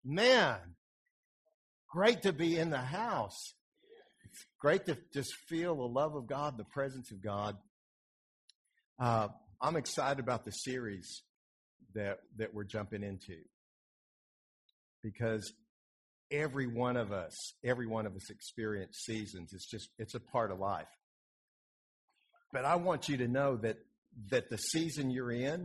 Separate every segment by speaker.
Speaker 1: Man, great to be in the house. It's great to just feel the love of God, the presence of God. I'm excited about the series that we're jumping into, because every one of us experience seasons. It's a part of life. But I want you to know that the season you're in,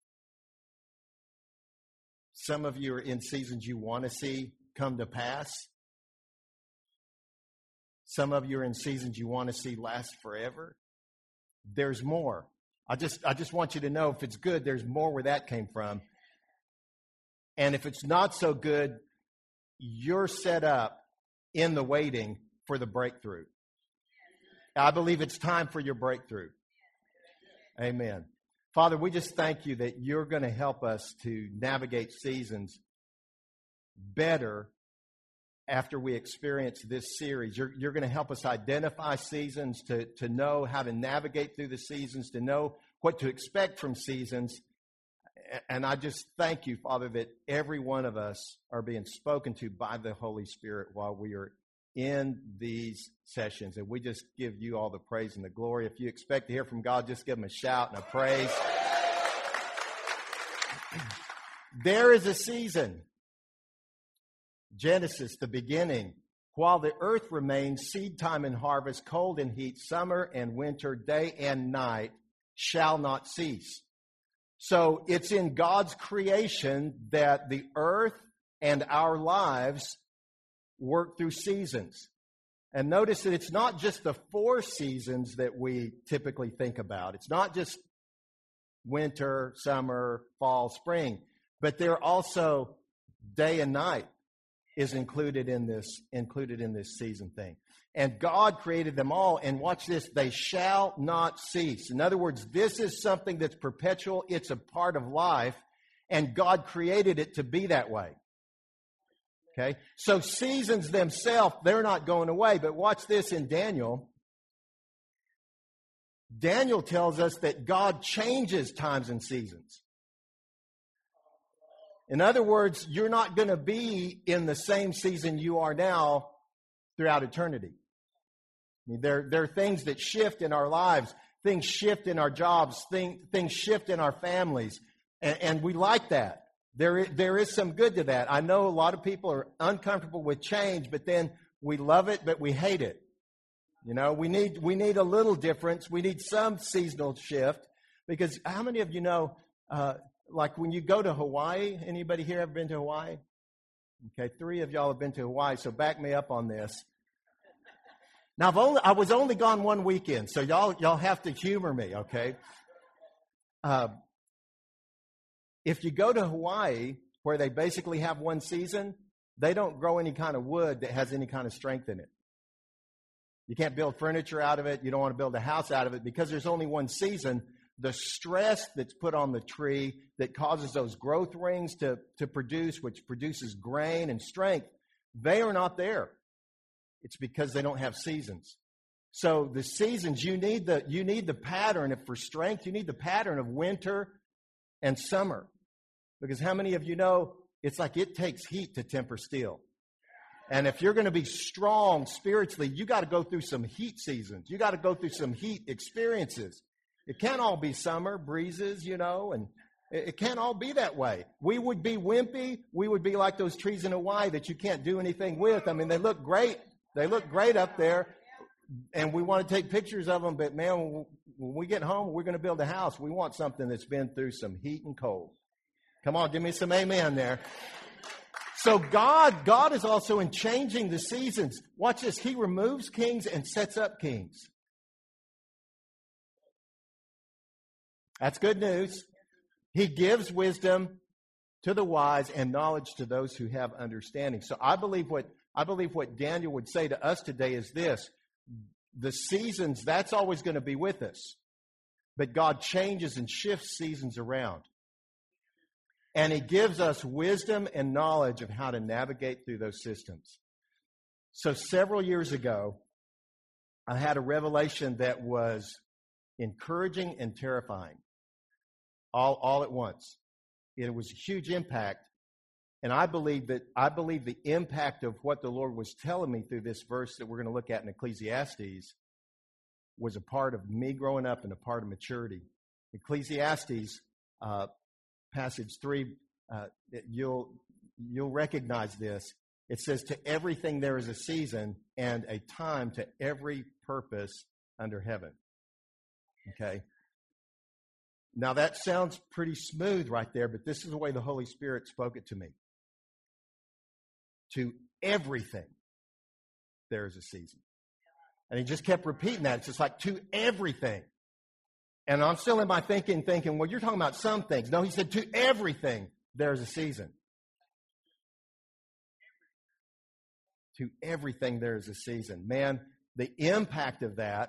Speaker 1: some of you are in seasons you want to see come to pass. Some of you are in seasons you want to see last forever. There's more. I just want you to know, if it's good, there's more where that came from. And if it's not so good, you're set up in the waiting for the breakthrough. I believe it's time for your breakthrough. Amen. Father, we just thank you that you're going to help us to navigate seasons better after we experience this series. You're going to help us identify seasons, to know how to navigate through the seasons, to know what to expect from seasons. And I just thank you, Father, that every one of us are being spoken to by the Holy Spirit while we are in these sessions. And we just give you all the praise and the glory. If you expect to hear from God, just give him a shout and a praise. There is a season. Genesis, the beginning. While the earth remains, seed time and harvest, cold and heat, summer and winter, day and night shall not cease. So it's in God's creation that the earth and our lives work through seasons. And notice that it's not just the 4 seasons that we typically think about. It's not just winter, summer, fall, spring, but they're also day and night is included in this season thing. And God created them all, and watch this, they shall not cease. In other words, this is something that's perpetual. It's a part of life, and God created it to be that way. Okay? So seasons themselves, they're not going away. But watch this in Daniel. Daniel tells us that God changes times and seasons. In other words, you're not going to be in the same season you are now throughout eternity. I mean, there are things that shift in our lives. Things shift in our jobs. Things shift in our families. And we like that. There is some good to that. I know a lot of people are uncomfortable with change, but then we love it, but we hate it. You know, we need a little difference. We need some seasonal shift, because how many of you know, like when you go to Hawaii, anybody here ever been to Hawaii? Okay, 3 of y'all have been to Hawaii, so back me up on this. Now, I was only gone 1 weekend, so y'all have to humor me, okay? If you go to Hawaii, where they basically have one season, they don't grow any kind of wood that has any kind of strength in it. You can't build furniture out of it. You don't want to build a house out of it, because there's only one season. The stress that's put on the tree that causes those growth rings to produce, which produces grain and strength, they are not there. It's because they don't have seasons. So the seasons, you need the pattern for strength. You need the pattern of winter and summer. Because how many of you know it's like it takes heat to temper steel? And if you're going to be strong spiritually, you got to go through some heat seasons. You got to go through some heat experiences. It can't all be summer breezes, you know, and it can't all be that way. We would be wimpy. We would be like those trees in Hawaii that you can't do anything with. I mean, they look great. They look great up there, and we want to take pictures of them. But, man, when we get home, we're going to build a house. We want something that's been through some heat and cold. Come on, give me some amen there. So God is also in changing the seasons. Watch this. He removes kings and sets up kings. That's good news. He gives wisdom to the wise and knowledge to those who have understanding. So I believe what Daniel would say to us today is this: the seasons, that's always going to be with us. But God changes and shifts seasons around. And he gives us wisdom and knowledge of how to navigate through those systems. So several years ago, I had a revelation that was encouraging and terrifying all at once. It was a huge impact. And I believe the impact of what the Lord was telling me through this verse that we're going to look at in Ecclesiastes was a part of me growing up and a part of maturity. Ecclesiastes passage 3, you'll recognize this. It says, to everything there is a season and a time to every purpose under heaven. Okay? Now that sounds pretty smooth right there, but this is the way the Holy Spirit spoke it to me. To everything there is a season. And he just kept repeating that. It's just like, to everything. And I'm still in my thinking, well, you're talking about some things. No, he said, to everything there is a season. To everything there is a season. Man, the impact of that,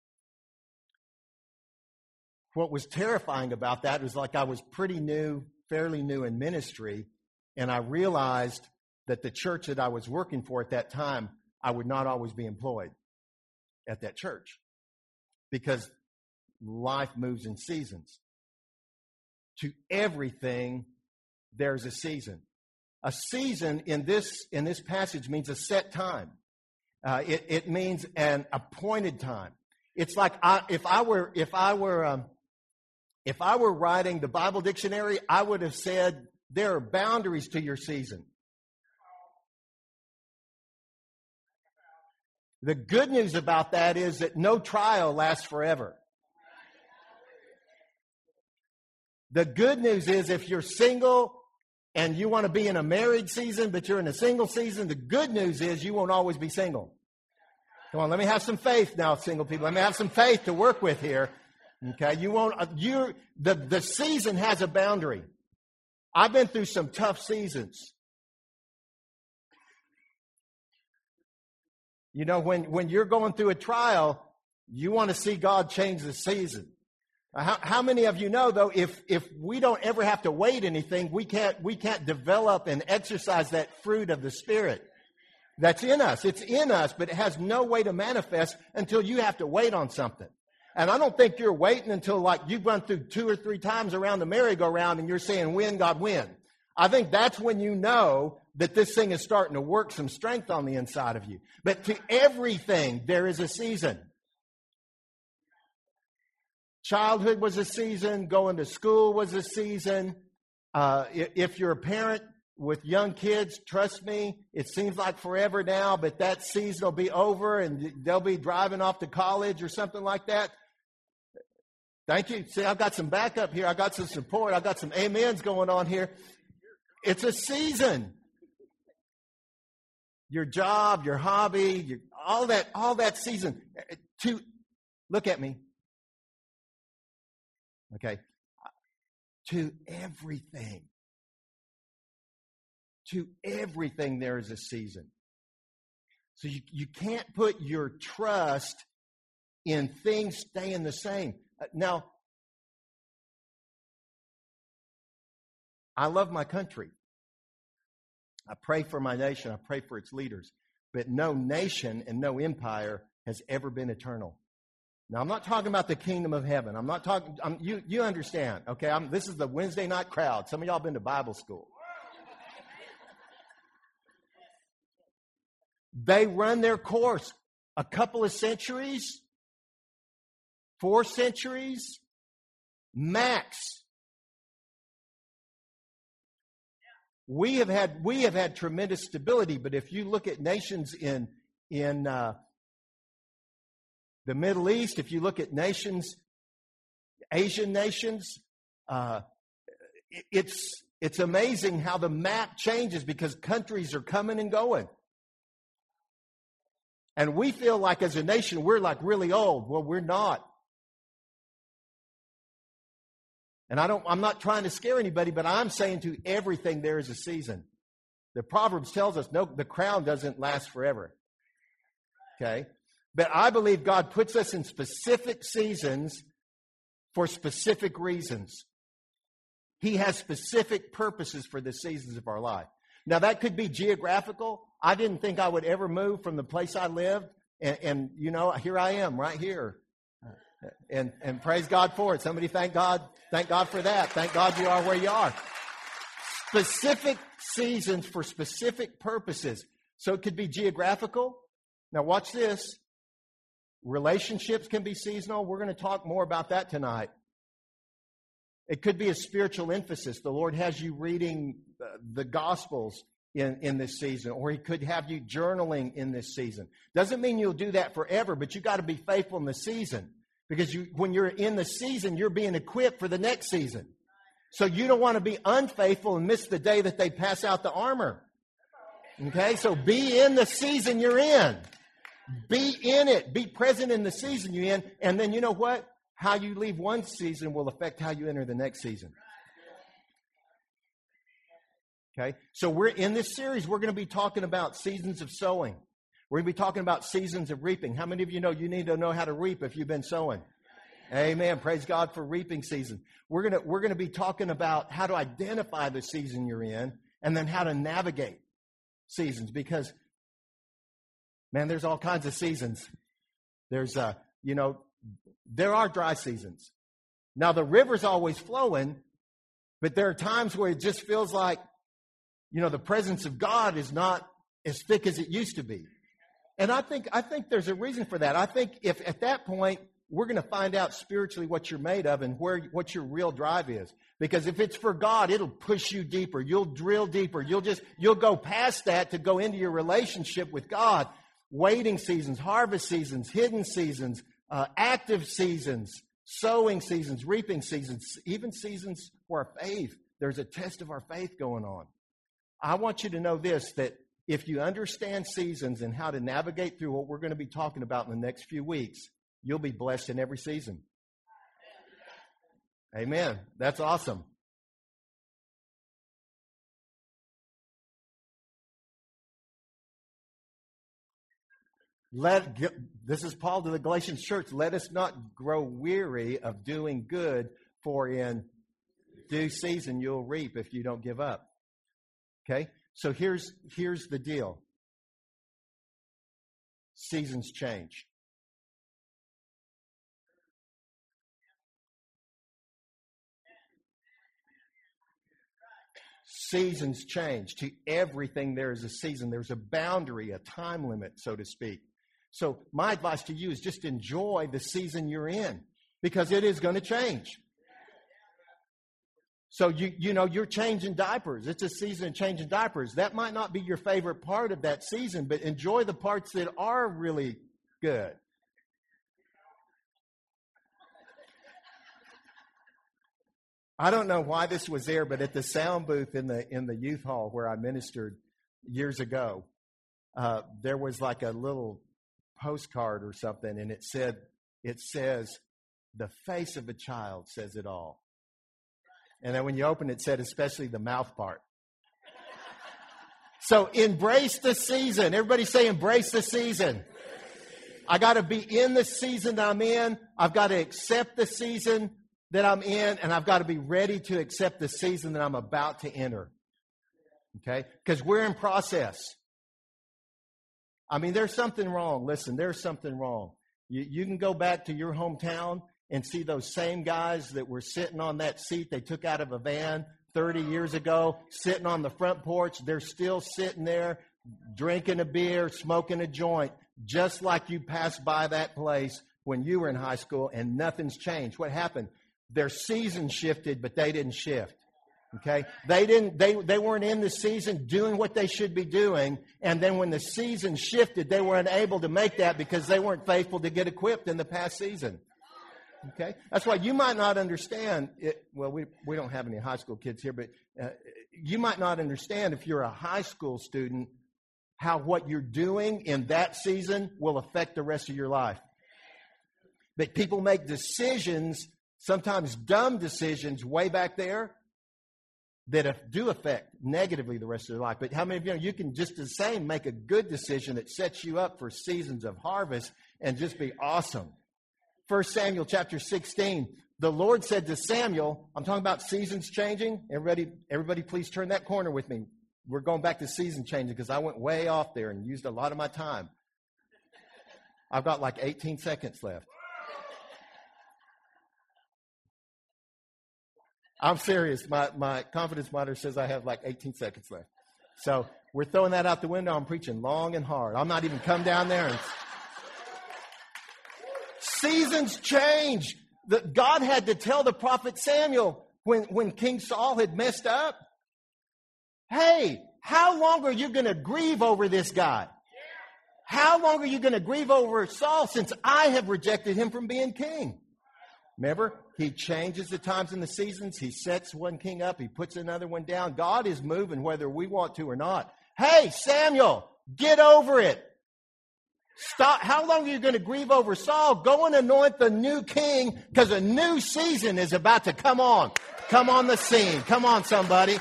Speaker 1: what was terrifying about that was like I was pretty new, fairly new in ministry, and I realized that the church that I was working for at that time, I would not always be employed at that church because life moves in seasons. To everything, there's a season. A season in this passage means a set time. It means an appointed time. It's like if I were writing the Bible dictionary, I would have said there are boundaries to your season. The good news about that is that no trial lasts forever. The good news is if you're single and you want to be in a married season, but you're in a single season, the good news is you won't always be single. Come on, let me have some faith now, single people. Let me have some faith to work with here. Okay, the season has a boundary. I've been through some tough seasons. You know, when you're going through a trial, you want to see God change the season. How many of you know, though, if we don't ever have to wait anything, we can't develop and exercise that fruit of the Spirit that's in us. It's in us, but it has no way to manifest until you have to wait on something. And I don't think you're waiting until like you've run through 2 or 3 times around the merry-go-round and you're saying, win, God, win. I think that's when you know that this thing is starting to work some strength on the inside of you. But to everything, there is a season. Childhood was a season. Going to school was a season. If you're a parent with young kids, trust me, it seems like forever now, but that season will be over and they'll be driving off to college or something like that. Thank you. See, I've got some backup here. I got some support. I got some amens going on here. It's a season. Your job, your hobby, all that season. Look at me. Okay. To everything. To everything there is a season. So you can't put your trust in things staying the same. Now, I love my country. I pray for my nation. I pray for its leaders. But no nation and no empire has ever been eternal. Now, I'm not talking about the kingdom of heaven. I'm not talking, you understand, okay? This is the Wednesday night crowd. Some of y'all been to Bible school. They run their course a couple of centuries, 4 centuries, max. We have had tremendous stability, but if you look at nations in the Middle East, if you look at nations, Asian nations, it's amazing how the map changes because countries are coming and going. And we feel like as a nation, we're like really old. Well, we're not. And I'm not trying to scare anybody, but I'm saying to everything there is a season. The Proverbs tells us, no, the crown doesn't last forever. Okay? But I believe God puts us in specific seasons for specific reasons. He has specific purposes for the seasons of our life. Now, that could be geographical. I didn't think I would ever move from the place I lived. And you know, here I am right here. And praise God for it. Somebody thank God. Thank God for that. Thank God you are where you are. Specific seasons for specific purposes. So it could be geographical. Now watch this. Relationships can be seasonal. We're going to talk more about that tonight. It could be a spiritual emphasis. The Lord has you reading the Gospels in this season, or He could have you journaling in this season. Doesn't mean you'll do that forever, but you got to be faithful in the season, because when you're in the season, you're being equipped for the next season. So you don't want to be unfaithful and miss the day that they pass out the armor. Okay, so be in the season you're in. Be in it. Be present in the season you're in. And then you know what? How you leave one season will affect how you enter the next season. Okay, so we're in this series, we're going to be talking about seasons of sowing. We're going to be talking about seasons of reaping. How many of you know you need to know how to reap if you've been sowing? Amen. Praise God for reaping season. We're going to be talking about how to identify the season you're in, and then how to navigate seasons, because man, there's all kinds of seasons. There's there are dry seasons. Now the river's always flowing, but there are times where it just feels like, the presence of God is not as thick as it used to be. And I think there's a reason for that. I think if at that point we're going to find out spiritually what you're made of and what your real drive is. Because if it's for God, it'll push you deeper. You'll drill deeper. You'll go past that to go into your relationship with God. Waiting seasons, harvest seasons, hidden seasons, active seasons, sowing seasons, reaping seasons, even seasons for our faith. There's a test of our faith going on. I want you to know this, that if you understand seasons and how to navigate through what we're going to be talking about in the next few weeks, you'll be blessed in every season. Amen. That's awesome. This is Paul to the Galatians church. Let us not grow weary of doing good, for in due season you'll reap if you don't give up. Okay? So here's the deal. Seasons change. Seasons change. To everything there is a season. There's a boundary, a time limit, so to speak. So my advice to you is just enjoy the season you're in, because it is going to change. So you're changing diapers. It's a season of changing diapers. That might not be your favorite part of that season, but enjoy the parts that are really good. I don't know why this was there, but at the sound booth in the youth hall where I ministered years ago, there was like a little postcard or something, and it says, "The face of a child says it all." And then when you open it said, especially the mouth part. So embrace the season. Everybody say embrace the season. I got to be in the season that I'm in. I've got to accept the season that I'm in, and I've got to be ready to accept the season that I'm about to enter. Okay? Because we're in process. I mean, there's something wrong. Listen, there's something wrong. You can go back to your hometown and see those same guys that were sitting on that seat they took out of a van 30 years ago, sitting on the front porch. They're still sitting there drinking a beer, smoking a joint, just like you passed by that place when you were in high school, and nothing's changed. What happened? Their season shifted, but they didn't shift. Okay? They weren't in the season doing what they should be doing, and then when the season shifted, they were unable to make that because they weren't faithful to get equipped in the past season. Okay? That's why you might not understand it. Well, we don't have any high school kids here, but you might not understand, if you're a high school student, how what you're doing in that season will affect the rest of your life. But people make decisions, sometimes dumb decisions, way back there that do affect negatively the rest of their life. But how many of you know you can just the same make a good decision that sets you up for seasons of harvest and just be awesome? 1 Samuel chapter 16, the Lord said to Samuel, I'm talking about seasons changing. Everybody please turn that corner with me. We're going back to season changing because I went way off there and used a lot of my time. I've got like 18 seconds left. I'm serious. My confidence monitor says I have like 18 seconds left. So we're throwing that out the window. I'm preaching long and hard. I'm not even come down there. Seasons change. God had to tell the prophet Samuel when King Saul had messed up, hey, how long are you going to grieve over this guy? How long are you going to grieve over Saul since I have rejected him from being king? Remember, he changes the times and the seasons. He sets one king up. He puts another one down. God is moving whether we want to or not. Hey, Samuel, get over it. Stop. How long are you going to grieve over Saul? Go and anoint the new king because a new season is about to come on. Come on the scene. Come on, somebody.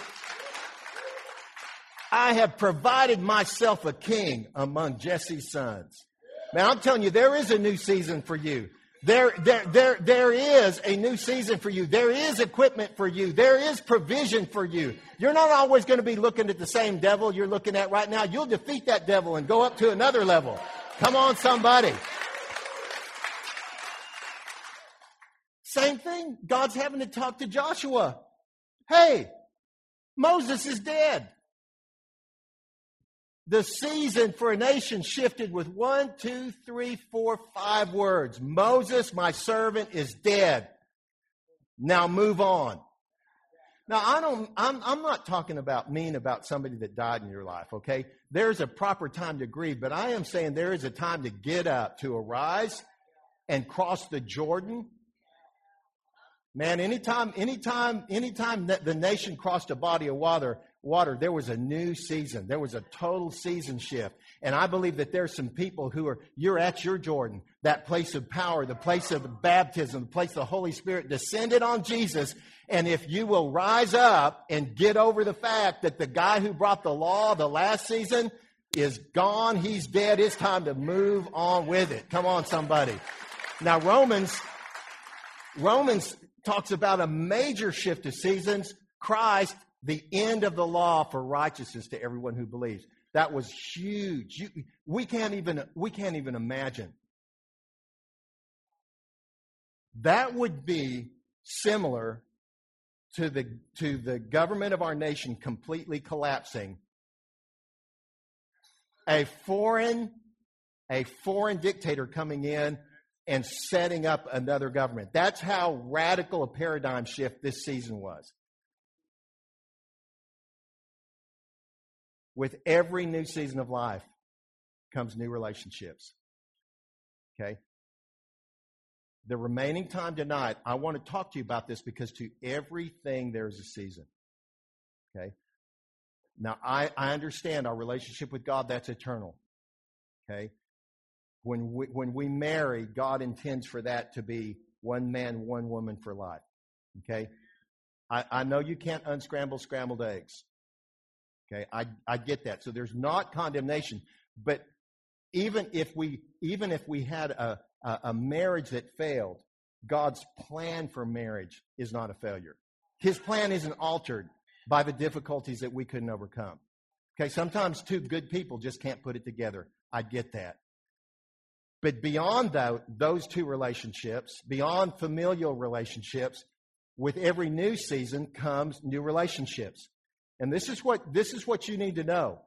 Speaker 1: I have provided myself a king among Jesse's sons. Man, I'm telling you, there is a new season for you. There is a new season for you. There is equipment for you. There is provision for you. You're not always going to be looking at the same devil you're looking at right now. You'll defeat that devil and go up to another level. Come on, somebody. Same thing. God's having to talk to Joshua. Hey, Moses is dead. The season for a nation shifted with 1, 2, 3, 4, 5 words. Moses, my servant, is dead. Now move on. Now, I'm not talking about somebody that died in your life, okay? There's a proper time to grieve, but I am saying there is a time to get up, to arise and cross the Jordan. Man, anytime that the nation crossed a body of water, there was a new season. There was a total season shift. And I believe that there's some people you're at your Jordan, that place of power, the place of the baptism, the place the Holy Spirit descended on Jesus. And if you will rise up and get over the fact that the guy who brought the law the last season is gone, he's dead, it's time to move on with it. Come on, somebody. Now, Romans talks about a major shift of seasons. Christ, the end of the law for righteousness to everyone who believes. That was huge. We can't even imagine. That would be similar to the government of our nation completely collapsing. A foreign dictator coming in and setting up another government. That's how radical a paradigm shift this season was. With every new season of life comes new relationships. Okay? The remaining time tonight, I want to talk to you about this because to everything there's a season. Okay? Now, I understand our relationship with God, that's eternal. Okay? When we marry, God intends for that to be one man, one woman for life. Okay? I know you can't unscramble scrambled eggs. Okay, I get that. So there's not condemnation. But even if we had a marriage that failed, God's plan for marriage is not a failure. His plan isn't altered by the difficulties that we couldn't overcome. Okay, sometimes two good people just can't put it together. I get that. But beyond those two relationships, beyond familial relationships, with every new season comes new relationships. And this is what you need to know.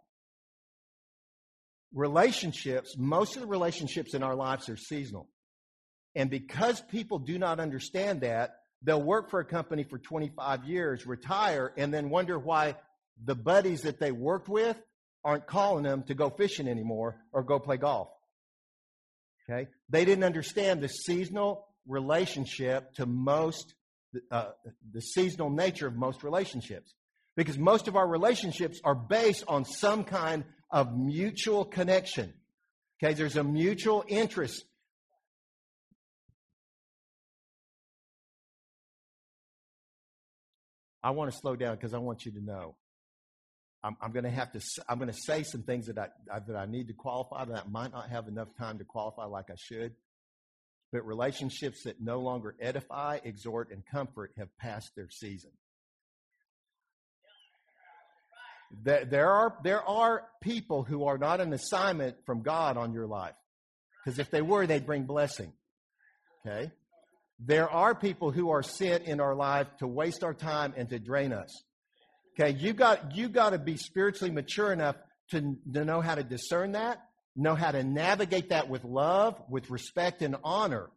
Speaker 1: Relationships, most of the relationships in our lives are seasonal. And because people do not understand that, they'll work for a company for 25 years, retire, and then wonder why the buddies that they worked with aren't calling them to go fishing anymore or go play golf. Okay? They didn't understand the seasonal relationship to the seasonal nature of most relationships. Because most of our relationships are based on some kind of mutual connection. Okay, there's a mutual interest. I want to slow down because I want you to know. I'm going to say some things that I need to qualify, that I might not have enough time to qualify like I should. But relationships that no longer edify, exhort, and comfort have passed their season. There are people who are not an assignment from God on your life. Because if they were, they'd bring blessing. Okay? There are people who are sent in our life to waste our time and to drain us. Okay, you got to be spiritually mature enough to know how to discern that, know how to navigate that with love, with respect and honor.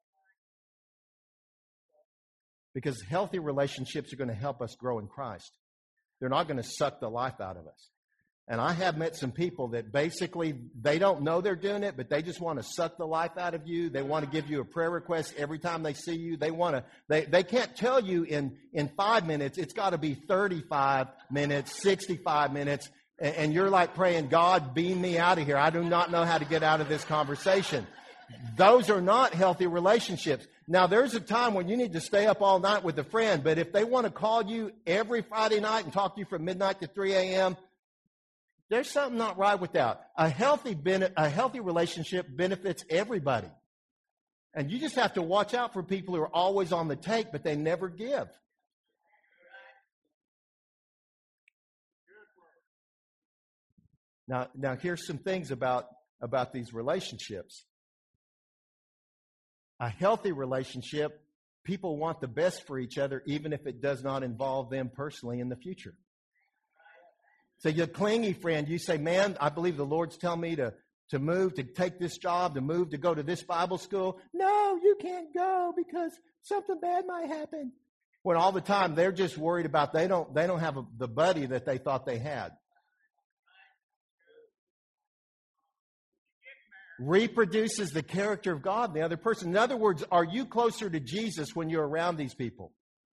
Speaker 1: Because healthy relationships are going to help us grow in Christ. They're not going to suck the life out of us. And I have met some people that basically, they don't know they're doing it, but they just want to suck the life out of you. They want to give you a prayer request every time they see you. They can't tell you in 5 minutes. It's got to be 35 minutes, 65 minutes. And you're like praying, God, beam me out of here. I do not know how to get out of this conversation. Those are not healthy relationships. Now, there's a time when you need to stay up all night with a friend, but if they want to call you every Friday night and talk to you from midnight to 3 a.m., there's something not right with that. A healthy relationship benefits everybody. And you just have to watch out for people who are always on the take, but they never give. Now here's some things about these relationships. A healthy relationship, people want the best for each other, even if it does not involve them personally in the future. So you're a clingy friend. You say, man, I believe the Lord's telling me to move, to take this job, to move, to go to this Bible school. No, you can't go because something bad might happen. When all the time they're just worried about they don't have the buddy that they thought they had. Reproduces the character of God in the other person. In other words, are you closer to Jesus when you're around these people?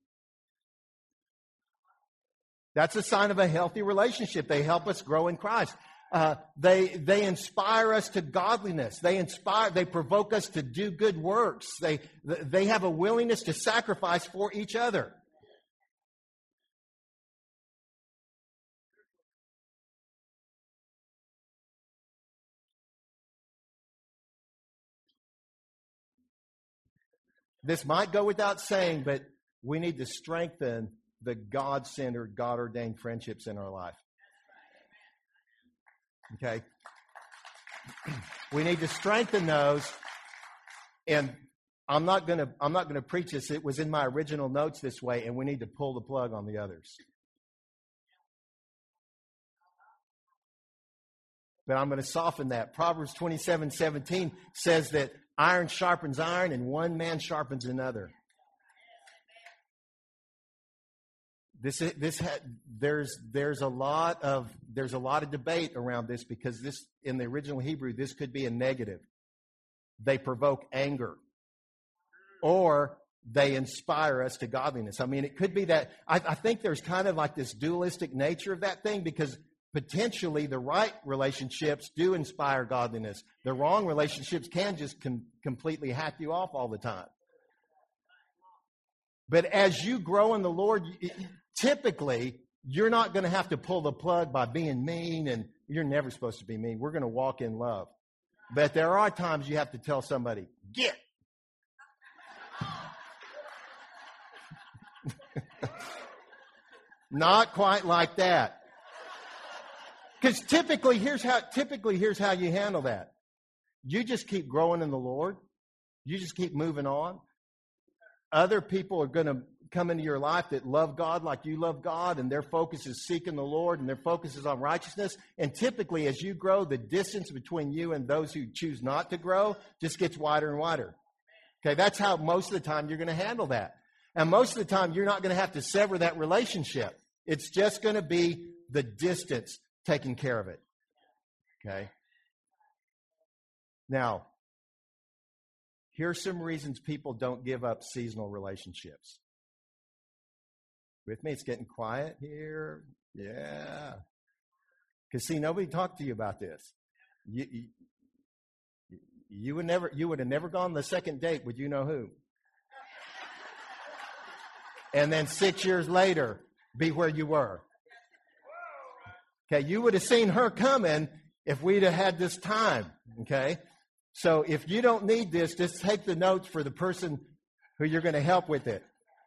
Speaker 1: That's a sign of a healthy relationship. They help us grow in Christ. They inspire us to godliness. They provoke us to do good works. They have a willingness to sacrifice for each other. This might go without saying, but we need to strengthen the God-centered, God-ordained friendships in our life. Okay? We need to strengthen those. And I'm not going to preach this. It was in my original notes this way, and we need to pull the plug on the others. But I'm going to soften that. Proverbs 27:17 says that iron sharpens iron and one man sharpens another. There's a lot of debate around this because this, in the original Hebrew, this could be a negative. They provoke anger, or they inspire us to godliness. I mean, it could be that. I think there's kind of like this dualistic nature of that thing, because potentially the right relationships do inspire godliness. The wrong relationships can just completely hack you off all the time. But as you grow in the Lord, typically, you're not going to have to pull the plug by being mean, and you're never supposed to be mean. We're going to walk in love. But there are times you have to tell somebody, get. Not quite like that. Because typically, here's how you handle that. You just keep growing in the Lord. You just keep moving on. Other people are going to come into your life that love God like you love God, and their focus is seeking the Lord, and their focus is on righteousness. And typically, as you grow, the distance between you and those who choose not to grow just gets wider and wider. Okay, that's how most of the time you're going to handle that. And most of the time, you're not going to have to sever that relationship. It's just going to be the distance taking care of it. Okay? Now, here's some reasons people don't give up seasonal relationships. With me? It's getting quiet here. Yeah. Because, see, nobody talked to you about this. You would have never gone on the second date with you know who. And then 6 years later, be where you were. Okay, you would have seen her coming if we'd have had this time. Okay? So if you don't need this, just take the notes for the person who you're going to help with it.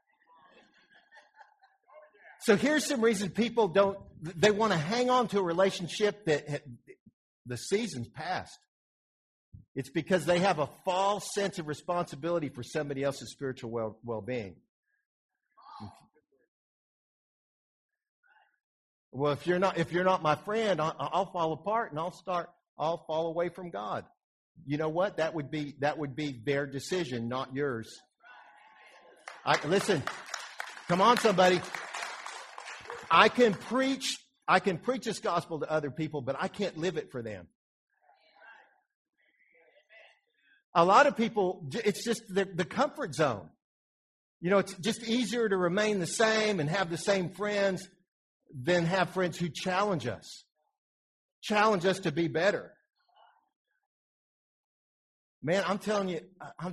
Speaker 1: So here's some reasons people they want to hang on to a relationship that the season's passed. It's because they have a false sense of responsibility for somebody else's spiritual well-being. Well, if you're not my friend, I'll fall apart and I'll fall away from God. You know what? That would be their decision, not yours. Listen, come on, somebody. I can preach this gospel to other people, but I can't live it for them. A lot of people, it's just the comfort zone. You know, it's just easier to remain the same and have the same friends than have friends who challenge us to be better. Man, I'm telling you,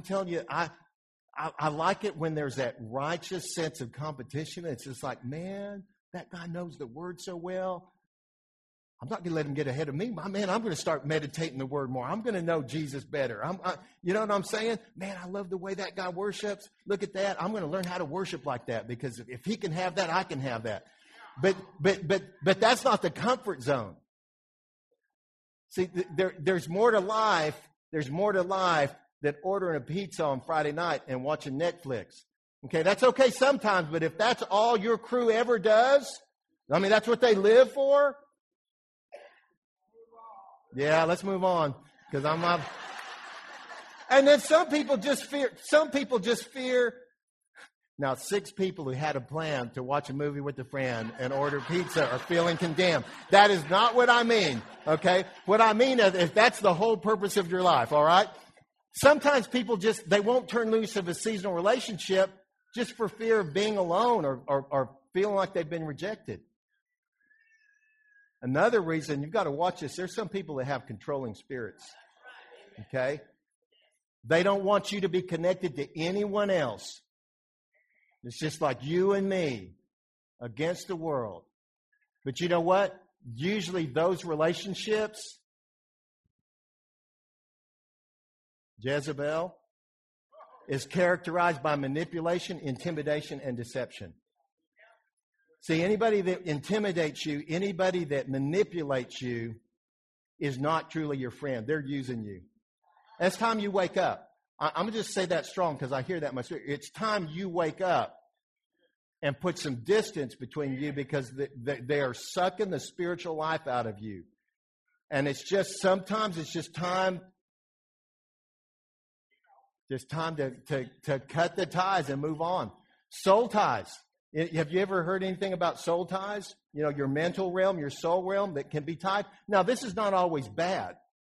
Speaker 1: I like it when there's that righteous sense of competition. It's just like, man, that guy knows the word so well. I'm not going to let him get ahead of me. Man, I'm going to start meditating the word more. I'm going to know Jesus better. You know what I'm saying? Man, I love the way that guy worships. Look at that. I'm going to learn how to worship like that, because if he can have that, I can have that. But that's not the comfort zone. See, there's more to life. There's more to life than ordering a pizza on Friday night and watching Netflix. Okay, that's okay sometimes, but if that's all your crew ever does, I mean, that's what they live for. Yeah, let's move on, because I'm not. And then some people just fear. Now, 6 people who had a plan to watch a movie with a friend and order pizza are feeling condemned. That is not what I mean, okay? What I mean is if that's the whole purpose of your life, all right? Sometimes people they won't turn loose of a seasonal relationship just for fear of being alone or feeling like they've been rejected. Another reason, you've got to watch this, there's some people that have controlling spirits, okay? They don't want you to be connected to anyone else. It's just like you and me against the world. But you know what? Usually those relationships, Jezebel, is characterized by manipulation, intimidation, and deception. See, anybody that intimidates you, anybody that manipulates you is not truly your friend. They're using you. It's time you wake up. I'm going to just say that strong because I hear that in my spirit. It's time you wake up and put some distance between you, because they are sucking the spiritual life out of you. And sometimes it's just time to cut the ties and move on. Soul ties. Have you ever heard anything about soul ties? You know, your mental realm, your soul realm that can be tied. Now, this is not always bad.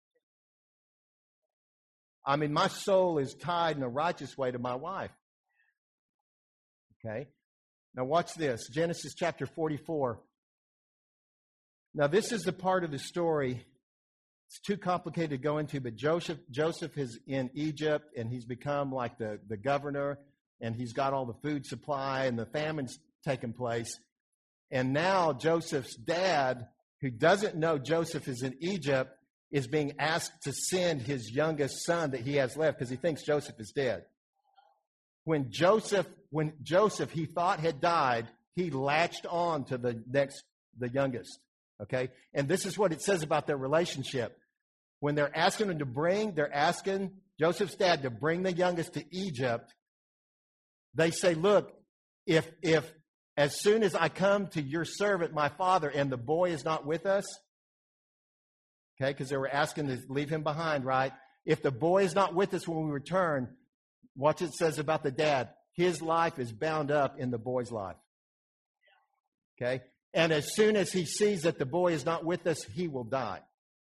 Speaker 1: I mean, my soul is tied in a righteous way to my wife. Okay? Now watch this. Genesis chapter 44. Now this is the part of the story. It's too complicated to go into, but Joseph is in Egypt, and he's become like the governor, and he's got all the food supply, and the famine's taken place. And now Joseph's dad, who doesn't know Joseph is in Egypt, is being asked to send his youngest son that he has left, because he thinks Joseph is dead. When Joseph he thought had died, he latched on to the youngest. Okay? And this is what it says about their relationship. When they're asking Joseph's dad to bring the youngest to Egypt, they say, look, if as soon as I come to your servant, my father, and the boy is not with us, okay, because they were asking to leave him behind, right? If the boy is not with us when we return, watch what it says about the dad. His life is bound up in the boy's life. Okay? And as soon as he sees that the boy is not with us, he will die.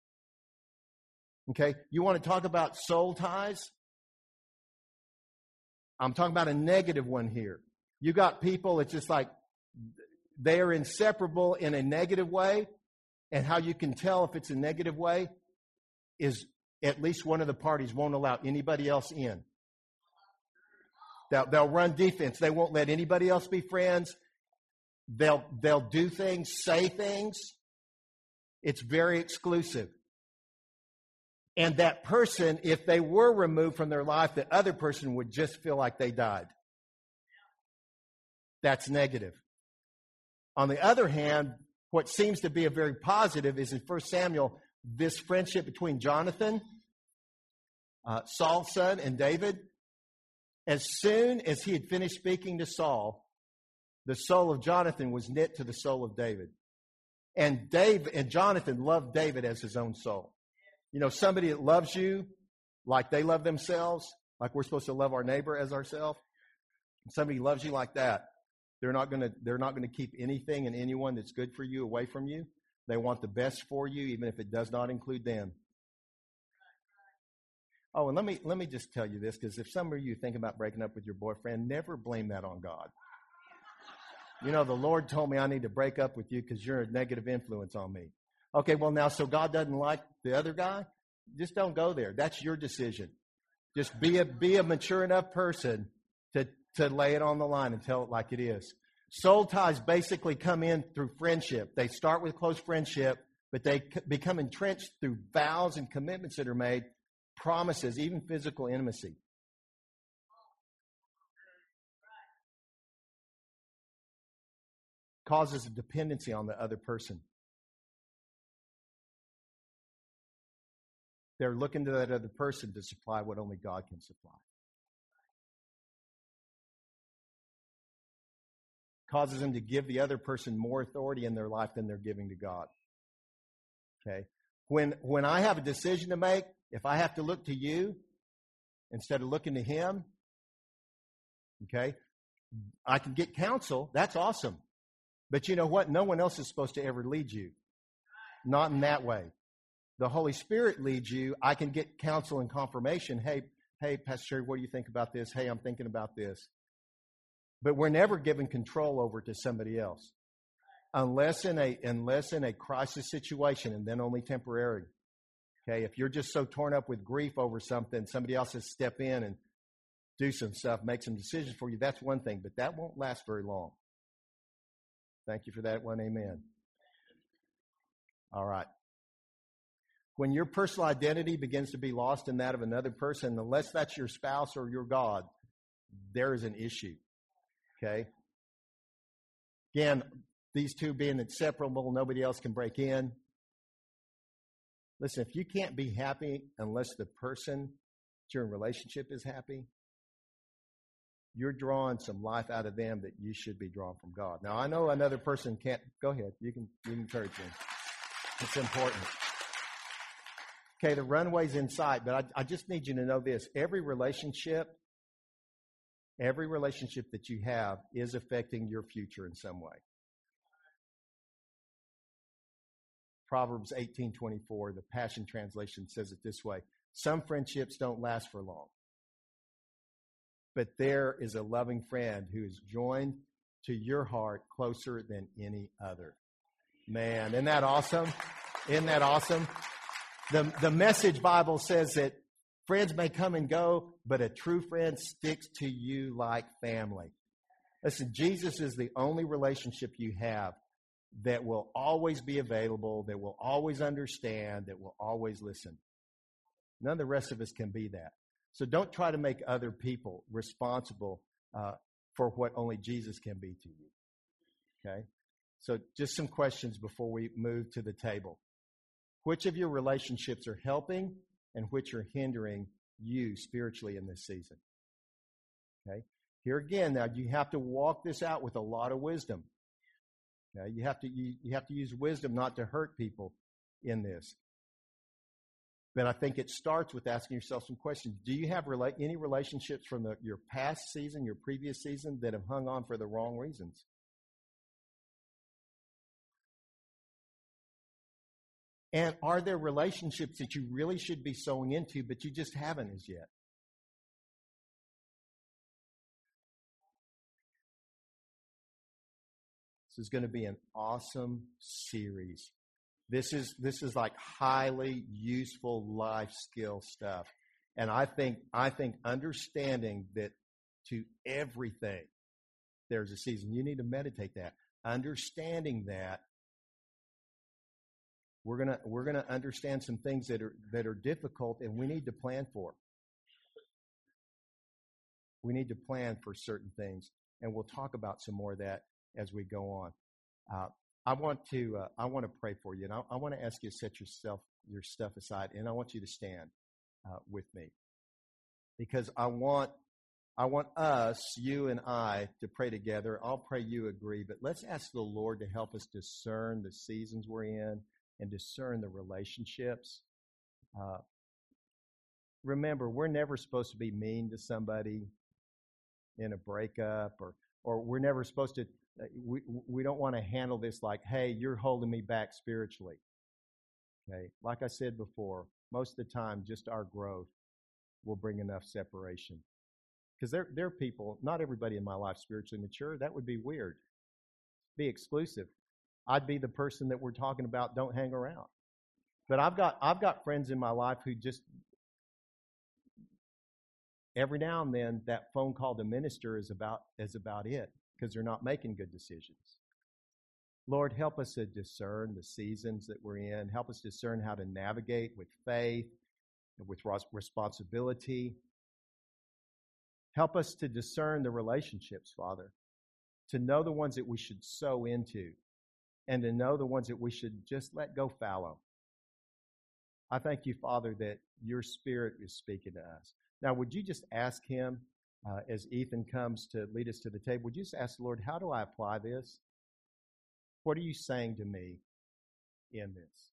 Speaker 1: Okay? You want to talk about soul ties? I'm talking about a negative one here. You got people, it's just like they are inseparable in a negative way. And how you can tell if it's a negative way is at least one of the parties won't allow anybody else in. They'll run defense. They won't let anybody else be friends. They'll do things, say things. It's very exclusive. And that person, if they were removed from their life, the other person would just feel like they died. That's negative. On the other hand, what seems to be a very positive is in 1 Samuel, this friendship between Jonathan, Saul's son, and David. As soon as he had finished speaking to Saul, the soul of Jonathan was knit to the soul of David. And Jonathan loved David as his own soul. You know, somebody that loves you like they love themselves, like we're supposed to love our neighbor as ourselves. Somebody loves you like that. They're not going to keep anything and anyone that's good for you away from you. They want the best for you, even if it does not include them. Oh, and let me just tell you this, because if some of you think about breaking up with your boyfriend, never blame that on God. You know, the Lord told me I need to break up with you because you're a negative influence on me. Okay, well now, so God doesn't like the other guy? Just don't go there. That's your decision. Just be a mature enough person to lay it on the line and tell it like it is. Soul ties basically come in through friendship. They start with close friendship, but they become entrenched through vows and commitments that are made, promises, even physical intimacy. Causes a dependency on the other person. They're looking to that other person to supply what only God can supply. Causes them to give the other person more authority in their life than they're giving to God. Okay? When I have a decision to make, if I have to look to you instead of looking to him, okay, I can get counsel. That's awesome. But you know what? No one else is supposed to ever lead you. Not in that way. The Holy Spirit leads you. I can get counsel and confirmation. Hey, Pastor Sherry, what do you think about this? Hey, I'm thinking about this. But we're never given control over to somebody else. Unless in a crisis situation, and then only temporary. Okay, if you're just so torn up with grief over something, somebody else has to step in and do some stuff, make some decisions for you. That's one thing, but that won't last very long. Thank you for that one. Amen. All right. When your personal identity begins to be lost in that of another person, unless that's your spouse or your God, there is an issue. Okay? Again, these two being inseparable, nobody else can break in. Listen, if you can't be happy unless the person that you're in relationship is happy, you're drawing some life out of them that you should be drawing from God. Now, I know another person can't. Go ahead. You can encourage them. It's important. Okay, the runway's in sight, but I just need you to know this. Every relationship that you have is affecting your future in some way. Proverbs 18:24, the Passion Translation says it this way. Some friendships don't last for long. But there is a loving friend who is joined to your heart closer than any other. Man, isn't that awesome? Isn't that awesome? The Message Bible says that friends may come and go, but a true friend sticks to you like family. Listen, Jesus is the only relationship you have that will always be available, that will always understand, that will always listen. None of the rest of us can be that. So don't try to make other people responsible for what only Jesus can be to you. Okay? So just some questions before we move to the table. Which of your relationships are helping and which are hindering you spiritually in this season? Okay? Here again, now you have to walk this out with a lot of wisdom. Okay? You have to use wisdom not to hurt people in this. But I think it starts with asking yourself some questions. Do you have any relationships from your past season, your previous season, that have hung on for the wrong reasons? And are there relationships that you really should be sowing into, but you just haven't as yet? This is going to be an awesome series. This is like highly useful life skill stuff. And I think understanding that to everything there's a season. You need to meditate that. Understanding that we're gonna understand some things that are difficult, and we need to plan for. We need to plan for certain things, and we'll talk about some more of that as we go on. I want to pray for you, and I want to ask you to set your stuff aside, and I want you to stand with me, because I want I want us, you and I, to pray together. I'll pray you agree, but let's ask the Lord to help us discern the seasons we're in and discern the relationships. Remember, we're never supposed to be mean to somebody in a breakup, or we're never supposed to, we don't want to handle this like, hey, you're holding me back spiritually. Okay, like I said before, most of the time, just our growth will bring enough separation. Because there are people, not everybody in my life spiritually mature. That would be weird. Be exclusive. I'd be the person that we're talking about, don't hang around. But I've got friends in my life who just every now and then that phone call to minister is about it because they're not making good decisions. Lord, help us to discern the seasons that we're in. Help us discern how to navigate with faith and with responsibility. Help us to discern the relationships, Father, to know the ones that we should sow into and to know the ones that we should just let go fallow. I thank you, Father, that your Spirit is speaking to us. Now, would you just ask him, as Ethan comes to lead us to the table, would you just ask the Lord, how do I apply this? What are you saying to me in this?